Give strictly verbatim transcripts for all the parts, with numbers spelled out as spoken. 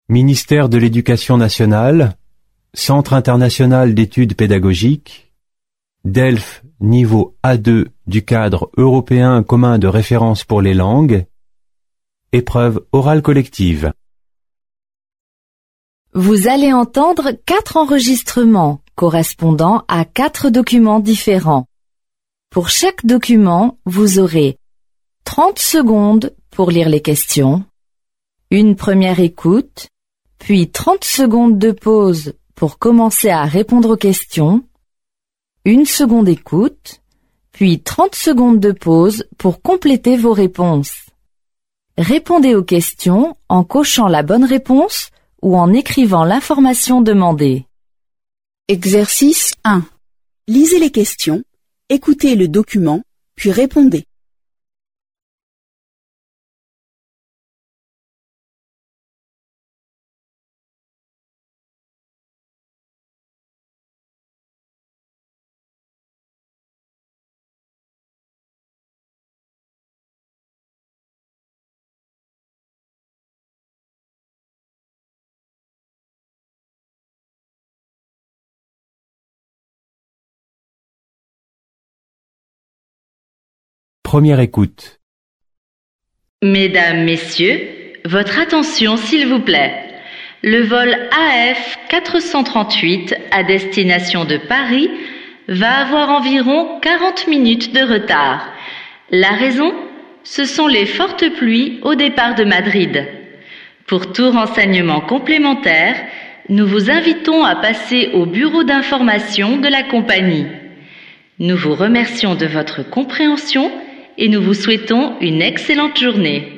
Ministère de l'Éducation nationale, Centre international d'études pédagogiques, DELF niveau A deux du cadre européen commun de référence pour les langues, épreuve orale collective. Vous allez entendre quatre enregistrements correspondant à quatre documents différents. Pour chaque document, vous aurez trente secondes pour lire les questions, une première écoute, puis trente secondes de pause pour commencer à répondre aux questions, une seconde écoute, puis trente secondes de pause pour compléter vos réponses. Répondez aux questions en cochant la bonne réponse ou en écrivant l'information demandée. Exercice un. Lisez les questions, écoutez le document, puis répondez. Première écoute. Mesdames, Messieurs, votre attention s'il vous plaît. Le vol A F quatre cent trente-huit à destination de Paris va avoir environ quarante minutes de retard. La raison, ce sont les fortes pluies au départ de Madrid. Pour tout renseignement complémentaire, nous vous invitons à passer au bureau d'information de la compagnie. Nous vous remercions de votre compréhension et nous vous souhaitons une excellente journée.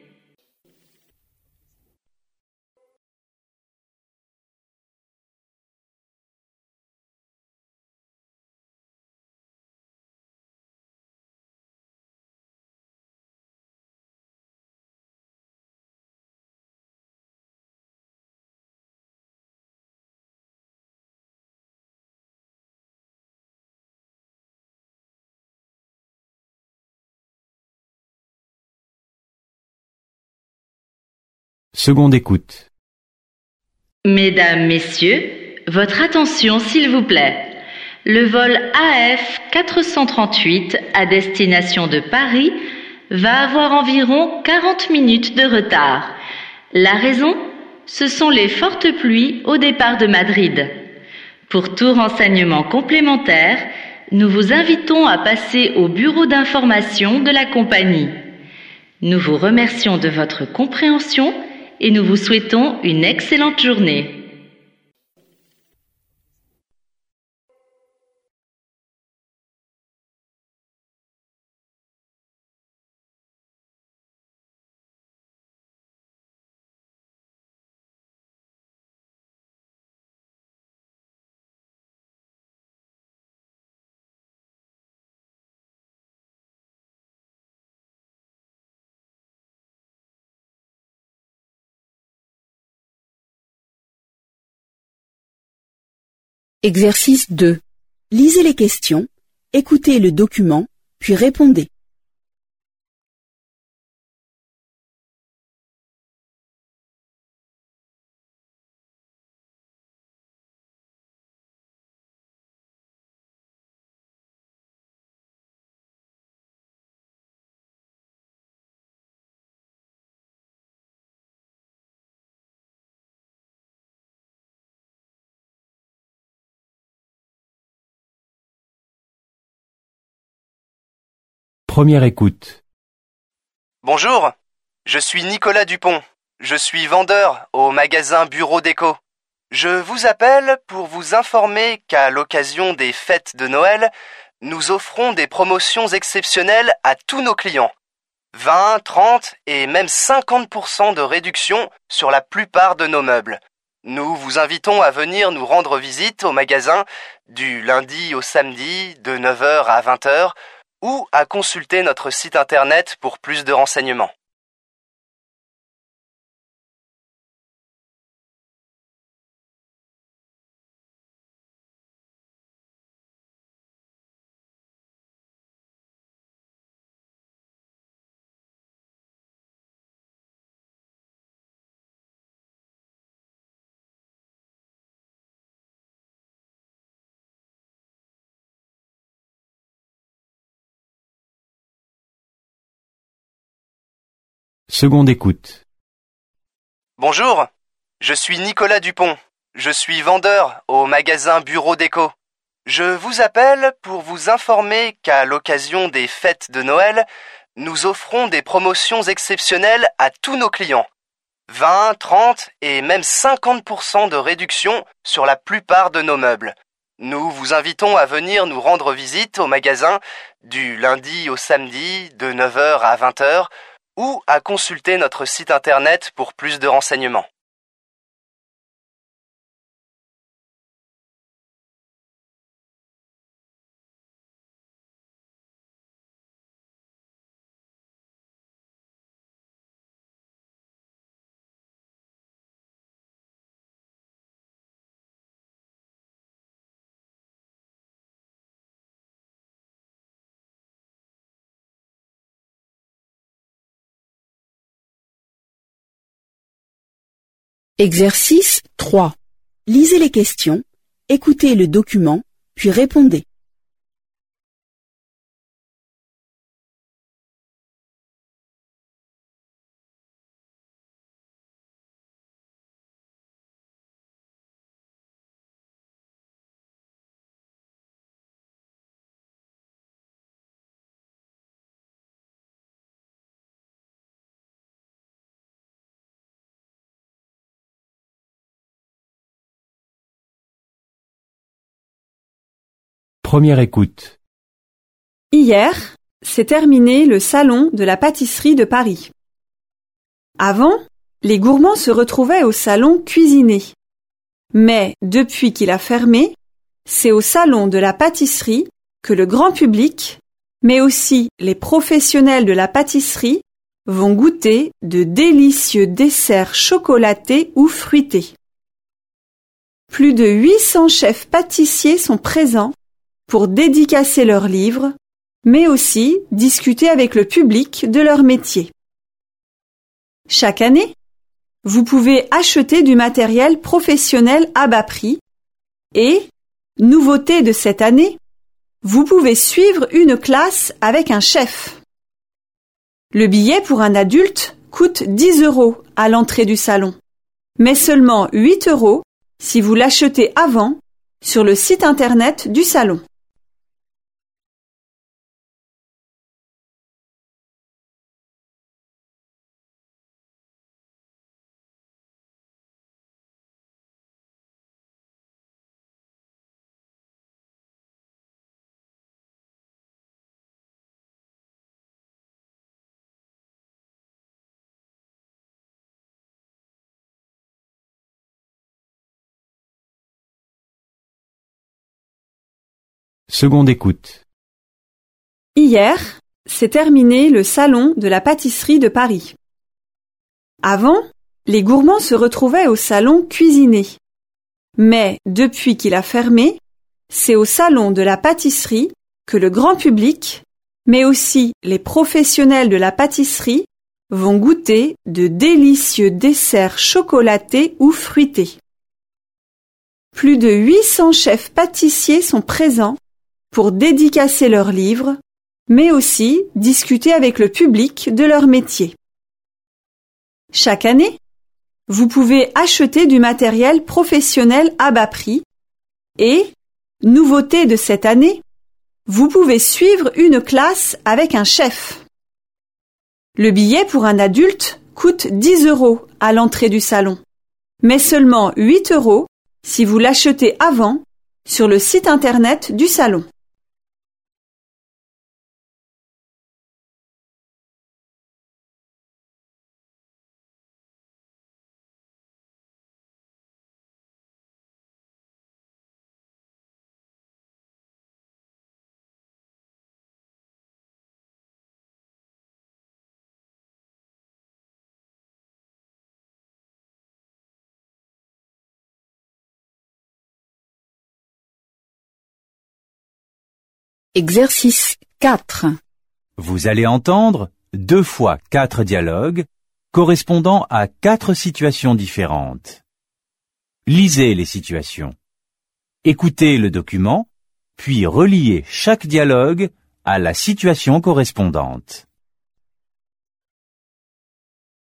Seconde écoute. Mesdames, Messieurs, votre attention s'il vous plaît. Le vol A F quatre cent trente-huit à destination de Paris va avoir environ quarante minutes de retard. La raison, ce sont les fortes pluies au départ de Madrid. Pour tout renseignement complémentaire, nous vous invitons à passer au bureau d'information de la compagnie. Nous vous remercions de votre compréhension et nous vous souhaitons une excellente journée. Exercice deux. Lisez les questions, écoutez le document, puis répondez. Première écoute. Bonjour, je suis Nicolas Dupont. Je suis vendeur au magasin Bureau Déco. Je vous appelle pour vous informer qu'à l'occasion des fêtes de Noël, nous offrons des promotions exceptionnelles à tous nos clients. vingt, trente et même cinquante pour cent de réduction sur la plupart de nos meubles. Nous vous invitons à venir nous rendre visite au magasin du lundi au samedi de neuf heures à vingt heures ou à consulter notre site internet pour plus de renseignements. Seconde écoute. Bonjour, je suis Nicolas Dupont. Je suis vendeur au magasin Bureau Déco. Je vous appelle pour vous informer qu'à l'occasion des fêtes de Noël, nous offrons des promotions exceptionnelles à tous nos clients. vingt, trente et même cinquante pour cent de réduction sur la plupart de nos meubles. Nous vous invitons à venir nous rendre visite au magasin du lundi au samedi de neuf heures à vingt heures ou à consulter notre site internet pour plus de renseignements. Exercice trois. Lisez les questions, écoutez le document, puis répondez. Première écoute. Hier, s'est terminé le salon de la pâtisserie de Paris. Avant, les gourmands se retrouvaient au salon cuisiner. Mais depuis qu'il a fermé, c'est au salon de la pâtisserie que le grand public, mais aussi les professionnels de la pâtisserie, vont goûter de délicieux desserts chocolatés ou fruités. Plus de huit cents chefs pâtissiers sont présents pour dédicacer leurs livres, mais aussi discuter avec le public de leur métier. Chaque année, vous pouvez acheter du matériel professionnel à bas prix et, nouveauté de cette année, vous pouvez suivre une classe avec un chef. Le billet pour un adulte coûte dix euros à l'entrée du salon, mais seulement huit euros si vous l'achetez avant sur le site internet du salon. Seconde écoute. Hier, s'est terminé le salon de la pâtisserie de Paris. Avant, les gourmands se retrouvaient au salon cuisiner. Mais depuis qu'il a fermé, c'est au salon de la pâtisserie que le grand public, mais aussi les professionnels de la pâtisserie, vont goûter de délicieux desserts chocolatés ou fruités. Plus de huit cents chefs pâtissiers sont présents pour dédicacer leurs livres, mais aussi discuter avec le public de leur métier. Chaque année, vous pouvez acheter du matériel professionnel à bas prix et, nouveauté de cette année, vous pouvez suivre une classe avec un chef. Le billet pour un adulte coûte dix euros à l'entrée du salon, mais seulement huit euros si vous l'achetez avant sur le site internet du salon. Exercice quatre. Vous allez entendre deux fois quatre dialogues correspondant à quatre situations différentes. Lisez les situations. Écoutez le document, puis reliez chaque dialogue à la situation correspondante.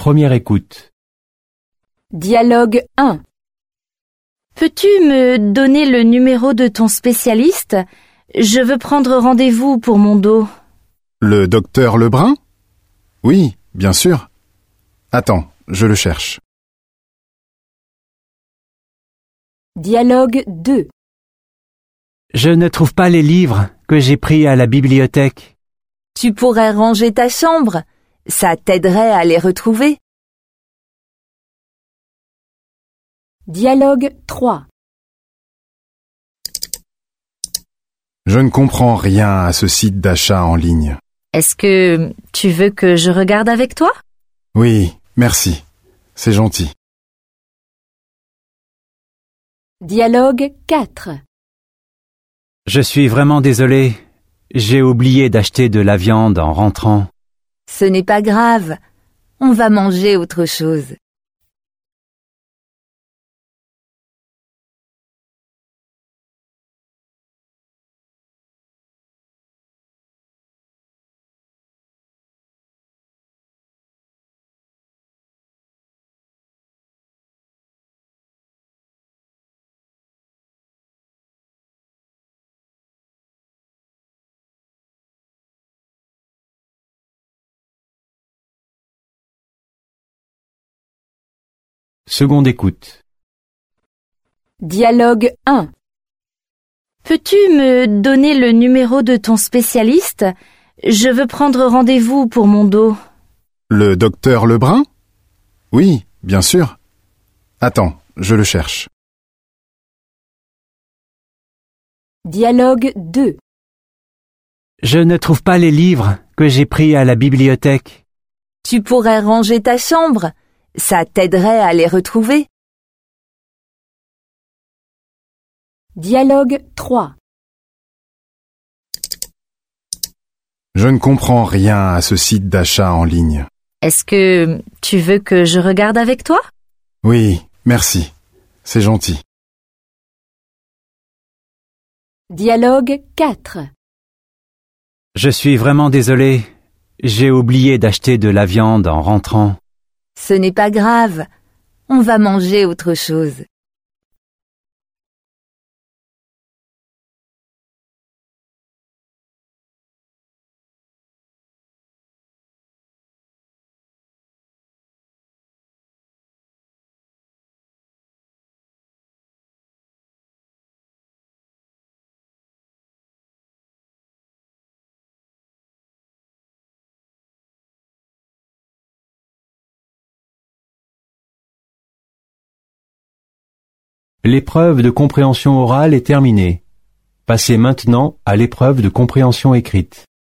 Première écoute. Dialogue un. Peux-tu me donner le numéro de ton spécialiste? Je veux prendre rendez-vous pour mon dos. Le docteur Lebrun? Oui, bien sûr. Attends, je le cherche. Dialogue deux. Je ne trouve pas les livres que j'ai pris à la bibliothèque. Tu pourrais ranger ta chambre. Ça t'aiderait à les retrouver. Dialogue trois. Je ne comprends rien à ce site d'achat en ligne. Est-ce que tu veux que je regarde avec toi? Oui, merci. C'est gentil. Dialogue quatre. Je suis vraiment désolé. J'ai oublié d'acheter de la viande en rentrant. Ce n'est pas grave. On va manger autre chose. Seconde écoute. Dialogue un. Peux-tu me donner le numéro de ton spécialiste? Je veux prendre rendez-vous pour mon dos. Le docteur Lebrun? Oui, bien sûr. Attends, je le cherche. Dialogue deux. Je ne trouve pas les livres que j'ai pris à la bibliothèque. Tu pourrais ranger ta chambre. Ça t'aiderait à les retrouver. Dialogue trois. Je ne comprends rien à ce site d'achat en ligne. Est-ce que tu veux que je regarde avec toi? Oui, merci. C'est gentil. Dialogue quatre. Je suis vraiment désolé. J'ai oublié d'acheter de la viande en rentrant. Ce n'est pas grave. On va manger autre chose. L'épreuve de compréhension orale est terminée. Passez maintenant à l'épreuve de compréhension écrite.